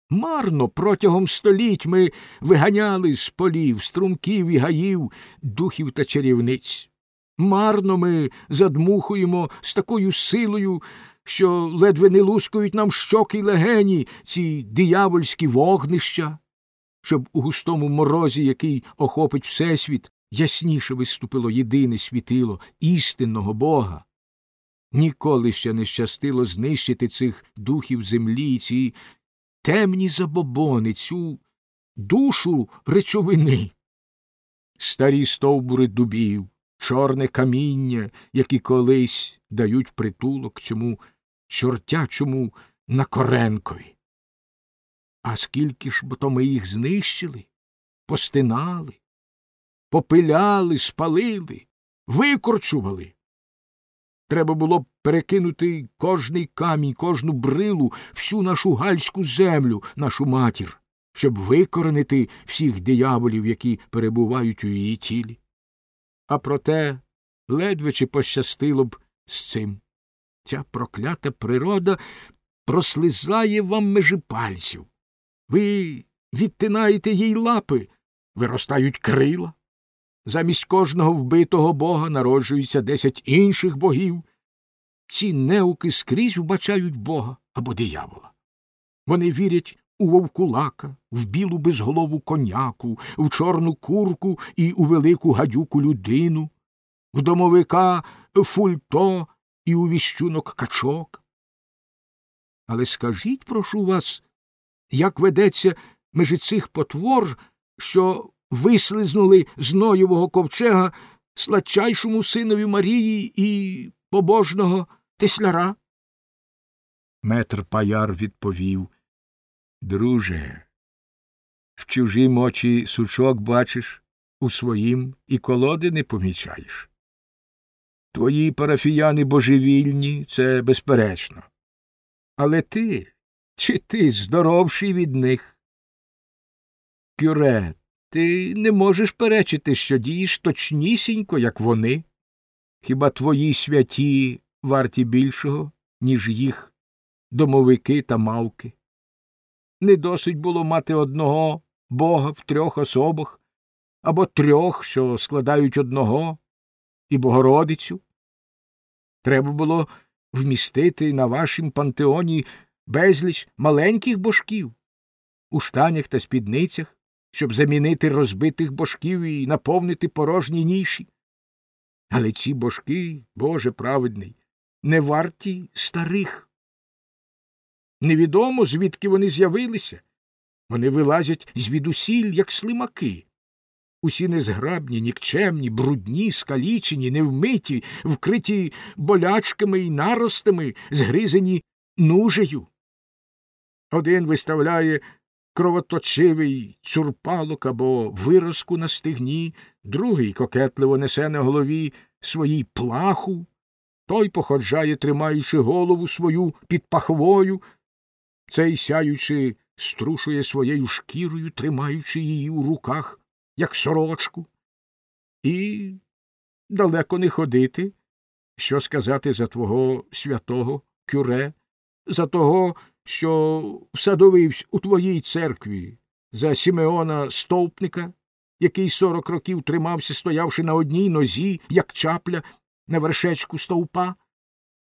Марно протягом століть ми виганяли з полів, струмків і гаїв духів та чарівниць. Марно ми задмухуємо з такою силою, що ледве не лускають нам щоки й легені ці диявольські вогнища, щоб у густому морозі, який охопить всесвіт, ясніше виступило єдине світило істинного Бога. Ніколи ще не щастило знищити цих духів землі, ці темні забобони, цю душу речовини. Старі стовбури дубів, чорне каміння, які колись дають притулок цьому чортячому Накоренкові. А скільки ж бо то ми їх знищили, постинали, попиляли, спалили, викорчували. Треба було б перекинути кожний камінь, кожну брилу, всю нашу гальську землю, нашу матір, щоб викоренити всіх дияволів, які перебувають у її тілі. А проте ледве чи пощастило б з цим. Ця проклята природа прослизає вам межі пальців. Ви відтинаєте їй лапи, виростають крила. Замість кожного вбитого бога народжуються 10 інших богів. Ці неуки скрізь вбачають бога або диявола. Вони вірять у вовкулака, в білу безголову коняку, в чорну курку і у велику гадюку людину, в домовика фульто і у віщунок качок. Але скажіть, прошу вас, як ведеться межі цих потвор, що вислизнули з Ноєвого ковчега сладчайшому синові Марії і побожного тесляра? Метр Паяр відповів: друже, в чужім очі сучок бачиш, у своїм і колоди не помічаєш. Твої парафіяни божевільні, це безперечно. Але чи ти здоровший від них? Кюре, ти не можеш перечити, що дієш точнісінько, як вони. Хіба твої святі варті більшого, ніж їх домовики та мавки? Не досить було мати одного бога в 3 особах, або 3, що складають одного, і Богородицю? Треба було вмістити на вашім пантеоні безліч маленьких божків у штанях та спідницях, щоб замінити розбитих божків і наповнити порожні ніші. Але ці божки, Боже праведний, не варті старих. Невідомо, звідки вони з'явилися. Вони вилазять звідусіль, як слимаки. Усі незграбні, нікчемні, брудні, скалічені, невмиті, вкриті болячками і наростами, згризані нужею. Один виставляє кровоточивий цурпалок або виразку на стегні, другий кокетливо несе на голові своїй плаху, той походжає, тримаючи голову свою під пахвою, цей, сяючи, струшує своєю шкірою, тримаючи її у руках, як сорочку. І далеко не ходити, що сказати за твого святого Кюре, за того, що всадовився у твоїй церкві, за Сімеона Стовпника, який 40 років тримався, стоявши на одній нозі, як чапля на вершечку стовпа,